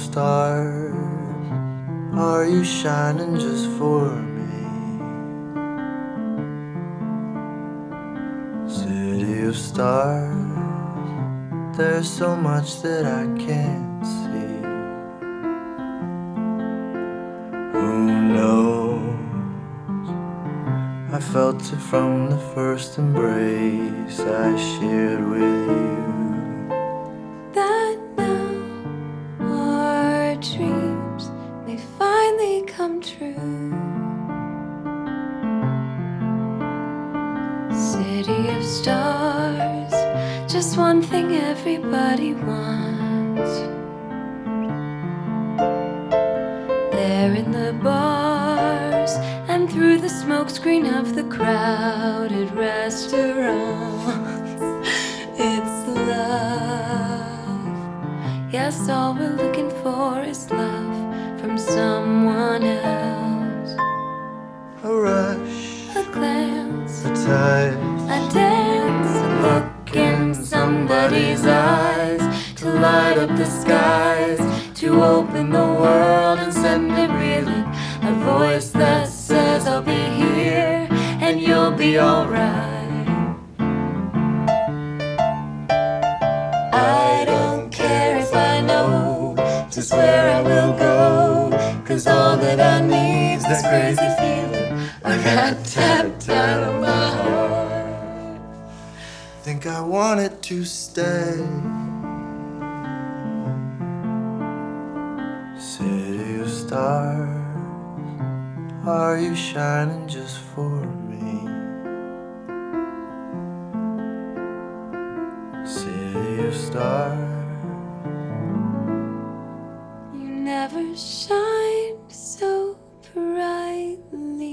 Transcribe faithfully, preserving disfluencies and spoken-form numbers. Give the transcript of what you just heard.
stars, are you shining just for me? City of stars, there's so much that I can't see. Who knows? I felt it from the first embrace I shared with you. That now our dreams may finally come true. City of stars, just one thing everybody wants. There in the bars and through the smokescreen of the crowded restaurants, it's love. Yes, all we're looking for is love from someone else. A rush, A glance, a touch, a dance, a look in somebody's eyes, to light up the skies, to open the world and send it reeling. A voice that says I'll be here and you'll be alright. I don't care if I know just where I will go, 'cause all that I need's this crazy feeling I got tapped out of my heart. think I want it to stay. City of stars, are you shining just for me? City of stars, You never shine so brightly.